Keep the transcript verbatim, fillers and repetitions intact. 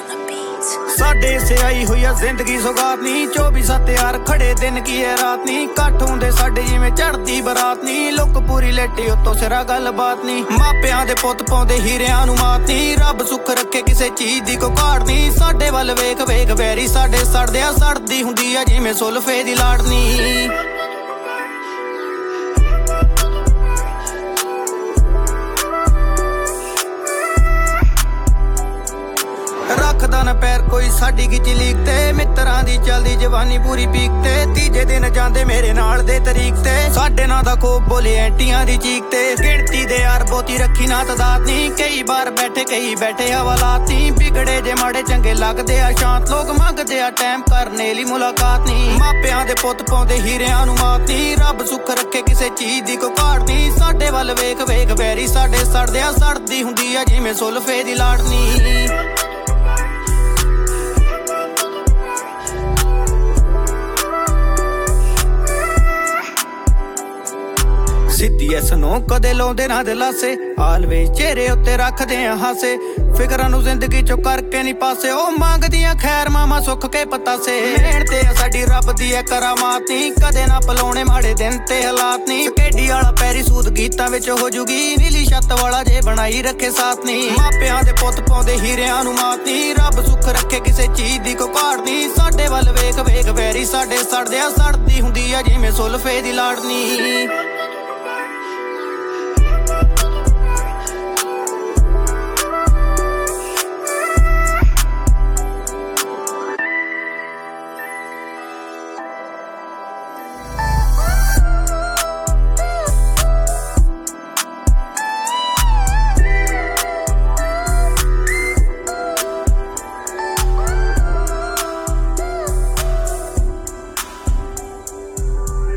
ਸਾਡੇ ਇਸੇ ਆਈ ਹੋਈ ਆ ਜ਼ਿੰਦਗੀ ਸੌਗਾਤ ਨੀ ਚੌਵੀ ਸੱਤ ਯਾਰ ਖੜੇ ਦਿਨ ਕੀ ਹੈ ਰਾਤ ਨੀ ਇਕੱਠ ਹੁੰਦੇ ਸਾਡੇ ਜਿਵੇਂ ਚੜ੍ਹਦੀ ਬਰਾਤ ਨੀ ਲੁੱਕ ਪੂਰੀ ਲੈਟੀ ਉੱਤੋਂ ਸਿਰਾ ਗੱਲਬਾਤ ਨੀ ਮਾਪਿਆਂ ਦੇ ਪੁੱਤ ਪਾਉਂਦੇ ਹੀਰਿਆਂ ਨੂੰ ਮਾਤ ਨੀ ਰੱਬ ਸੁੱਖ ਰੱਖੇ ਕਿਸੇ ਚੀਜ਼ ਦੀ ਕੋਈ ਘਾਟ ਨੀ ਸਾਡੇ ਵੱਲ ਵੇਖ ਵੇਖ ਵੈਰੀ ਸਾਡੇ ਸੜਦੇ ਆ ਸੜਦੀ ਹੁੰਦੀ ਆ ਜਿਵੇਂ ਸੁਲਫੇ ਦੀ ਲਾੜਨੀ ਰੱਖਦਾ ਨਾ ਪੈਰ ਕੋਈ ਸਾਡੀ ਗਿੱਚੀ ਲੀਕ ਤੇ ਮਿੱਤਰਾਂ ਦੀ ਚੱਲਦੀ ਜਵਾਨੀ ਪੂਰੀ ਪੀਕ ਤੇ ਤੀਜੇ ਦਿਨ ਜਾਂਦੇ ਮੇਰੇ ਨਾਲ ਦੇ ਤਰੀਕ ਤੇ ਸਾਡੇ ਨਾਂ ਦਾ ਖੋਬ ਬੋਲੇ ਐਂਟੀਆਂ ਦੀ ਚੀਕ ਤੇ ਗਿਣਤੀ ਦੇ ਯਾਰ ਬਹੁਤੀ ਰੱਖੀ ਨਾ ਤਦਾਦ ਨੀ ਕਈ ਵਾਰ ਬੈਠੇ ਕਈ ਬੈਠੇ ਹਵਾਲਾਤ ਨੀ ਵਿਗੜੇ ਜੇ ਮਾੜੇ ਚੰਗੇ ਲੱਗਦੇ ਆ ਸ਼ਾਂਤ ਲੋਕ ਮੰਗਦੇ ਆ ਟਾਈਮ ਕਰਨੇ ਲਈ ਮੁਲਾਕਾਤ ਨੀ ਮਾਪਿਆਂ ਦੇ ਪੁੱਤ ਪਾਉਂਦੇ ਹੀਰਿਆਂ ਨੂੰ ਮਾਤ ਨੀ ਰੱਬ ਸੁੱਖ ਰੱਖੇ ਕਿਸੇ ਚੀਜ਼ ਦੀ ਕੋਈ ਘਾਟ ਨੀ ਸਾਡੇ ਵੱਲ ਵੇਖ ਵੇਖ ਵੈਰੀ ਸਾਡੇ ਸੜਦੇ ਆ ਸੜਦੀ ਹੁੰਦੀ ਆ ਜਿਵੇਂ ਸੁਲਫੇ ਦੀ ਲਾੜਨੀ ਸਿੱਧੀ ਐਸ ਨੂੰ ਕਦੇ ਲਾਉਂਦੇ ਨਾ ਦਿਲਾਸੇ ਆਲਵੇਜ਼ ਚਿਹਰੇ ਉੱਤੇ ਰੱਖਦੇ ਆ ਹਾਸੇ ਫਿਕਰਾਂ ਨੂੰ ਜ਼ਿੰਦਗੀ ਚੋਂ ਕਰਕੇ ਨਹੀਂ ਪਾਸੇ ਉਹ ਮੰਗਦੀਆਂ ਖੈਰ ਮਾਮਾ ਸੁੱਖ ਕੇ ਪਤਾਸੇ ਮਿਹਨਤ ਤੇ ਸਾਡੀ ਰੱਬ ਦੀ ਐ ਕਰਾਮਾਤ ਨੀ ਕਦੇ ਨਾ ਪਲਾਉਣੇ ਮਾੜੇ ਦਿਨ ਤੇ ਹਾਲਾਤ ਨੀ ਕੇਡੀ ਵਾਲਾ ਪੈਰੀ ਸੂਦ ਗੀਤਾਂ ਵਿੱਚ ਹੋ ਜੂਗੀ ਨੀਲੀ ਛੱਤ ਵਾਲਾ ਜੇ ਬਣਾਈ ਰੱਖੇ ਸਾਥ ਨੀ ਮਾਪਿਆਂ ਦੇ ਪੁੱਤ ਪਾਉਂਦੇ ਹੀਰਿਆਂ ਨੂੰ ਮਾਤ ਨੀ ਰੱਬ ਸੁੱਖ ਰੱਖੇ ਕਿਸੇ ਚੀਜ਼ ਦੀ ਕੋਈ ਘਾਟ ਨੀ ਸਾਡੇ ਵੱਲ ਵੇਖ ਵੇਖ ਵੈਰੀ ਸਾਡੇ ਸੜਦੇ ਆ ਸੜਦੀ ਹੁੰਦੀ ਆ ਜਿਵੇਂ ਸੁਲਫੇ ਦੀ ਲਾੜਨੀ